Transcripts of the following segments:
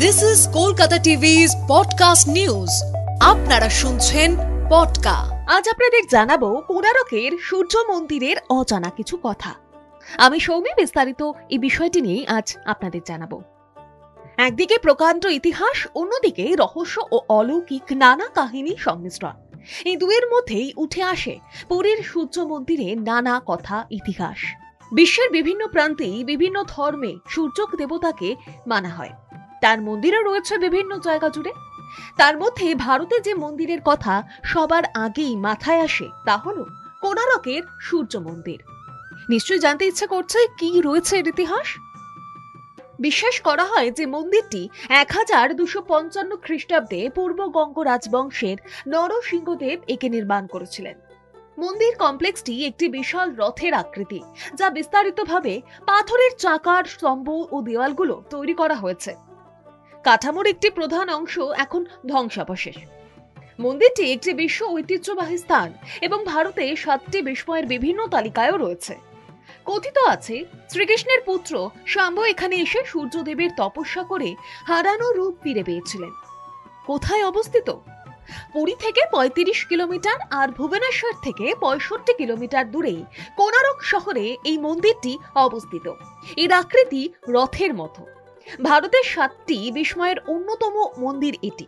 This is Kolkata TV's podcast news. আপনারা শুনছেন পডকা। আজ আপনাদের জানাবো কোণারকের সূর্য মন্দিরের অজানা কিছু কথা। আমি সৌমি, বিস্তারিত এই বিষয়টি নিয়ে আজ আপনাদের জানাবো। একদিকে প্রকাণ্ড ইতিহাস, অন্যদিকে রহস্য ও অলৌকিক নানা কাহিনী সংমিশ্রণ। এই দুয়ের মধ্যেই উঠে আসে পুরীর সূর্য মন্দিরে নানা কথা, ইতিহাস। বিশ্বের বিভিন্ন প্রান্তেই বিভিন্ন ধর্মে সূর্য দেবতাকে মানা হয়। তার মন্দিরও রয়েছে বিভিন্ন জায়গা জুড়ে। তার মধ্যে ভারতে যে মন্দিরের কথা সবার আগেই মাথায় আসে তা হলো কোণারকের সূর্য মন্দির। নিশ্চয়ই জানতে ইচ্ছে করছে কি রয়েছে এর ইতিহাস। বিশ্বাস করা হয় যে মন্দিরটি 1255 খ্রিস্টাব্দে পূর্ব গঙ্গ রাজবংশের নরসিংহদেব একে নির্মাণ করেছিলেন। মন্দির কমপ্লেক্সটি একটি বিশাল রথের আকৃতি, যা বিস্তারিতভাবে পাথরের চাকার স্তম্ভ ও দেওয়ালগুলো তৈরি করা হয়েছে। কাঠামোর একটি প্রধান অংশ এখন ধ্বংসাবশেষ। মন্দিরটি একটি বিশ্ব ঐতিহ্যবাহী স্থান এবং ভারতে 7টি বিস্ময়ের বিভিন্ন তালিকায়ও রয়েছে। কথিত আছে শ্রীকৃষ্ণের পুত্র শাম্ব এখানে এসে সূর্যদেবের তপস্যা করে হারানো রূপ ফিরে পেয়েছিলেন। কোথায় অবস্থিত? পুরী থেকে 35 কিলোমিটার আর ভুবনেশ্বর থেকে 65 কিলোমিটার দূরেই কোণারক শহরে এই মন্দিরটি অবস্থিত। এর আকৃতি রথের মতো। ভারতের 7টি বিস্ময়ের অন্যতম মন্দির এটি।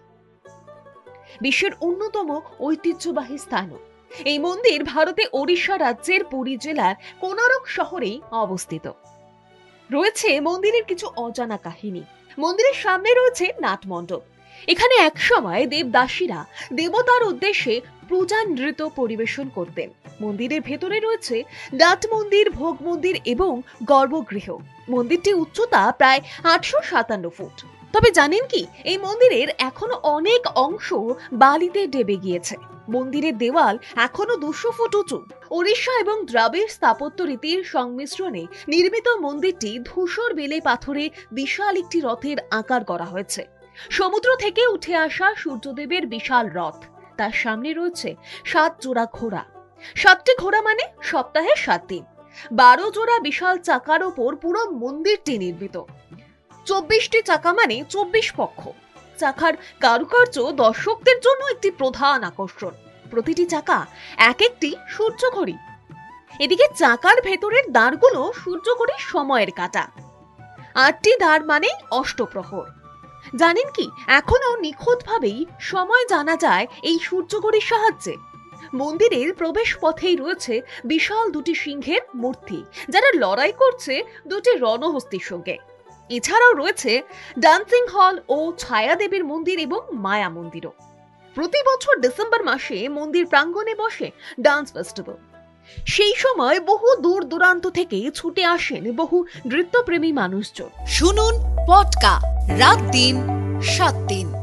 বিশ্বের অন্যতম ঐতিহ্যবাহী স্থানও। এই মন্দির ভারতে ওড়িশা রাজ্যের পুরী জেলার কোণারক শহরেই অবস্থিত। রয়েছে মন্দিরের কিছু অজানা কাহিনী। মন্দিরের সামনে রয়েছে নাটমণ্ডপ। এখানে একসময় দেবদাসীরা দেবতার উদ্দেশ্যে পূজা নৃত্য পরিবেশন করতেন। মন্দিরের ভেতরে রয়েছে নাট মন্দির, ভোগ মন্দির এবং গর্ভগৃহ। মন্দিরটির উচ্চতা প্রায় 857 ফুট। তবে জানেন কি, এই মন্দিরের এখনো অনেক অংশ বালিতে ডেবে গিয়েছে। মন্দিরের দেওয়াল এখনো 200 ফুট উঁচু। ওড়িশা এবং দ্রাবিড় স্থাপত্য রীতির সংমিশ্রণে নির্মিত মন্দিরটি ধূসর বেলে পাথরে বিশাল একটি রথের আকার করা হয়েছে। সমুদ্র থেকে উঠে আসা সূর্যদেবের বিশাল রথ। তার সামনে রয়েছে 7 জোড়া ঘোড়া। 7টি ঘোড়া মানে সপ্তাহে 7 দিন। 12 জোড়া বিশাল চাকার ওপর পুরো মন্দিরটি নির্মিত। 24টি চাকা মানে 24 পক্ষ। চাকার কারুকার্য দর্শকদের জন্য একটি প্রধান আকর্ষণ। প্রতিটি চাকা এক একটি সূর্যঘড়ি। এদিকে চাকার ভেতরের দাঁড়গুলো সূর্যঘড়ির সময়ের কাঁটা। 8টি দাঁড় মানে অষ্টপ্রহর। জানেন কি, এখনো নিখুঁতভাবেই সময় জানা যায় এই সূর্যঘড়ির সাহায্যে। মন্দিরের প্রবেশ পথেই রয়েছে বিশাল 2টি সিংহের মূর্তি, যারা লড়াই করছে 2টি রণহস্তির সঙ্গে। এছাড়াও রয়েছে ডান্সিং হল ও ছায়াদেবীর মন্দির এবং মায়া মন্দিরও। প্রতি বছর ডিসেম্বর মাসে মন্দির প্রাঙ্গণে বসে ডান্স ফেস্টিভ্যাল। সেই সময় বহু দূর দূরান্ত থেকে ছুটে আসেন বহু নৃত্যপ্রেমী মানুষজন। শুনুন পডকা রাত দিন 7 দিন।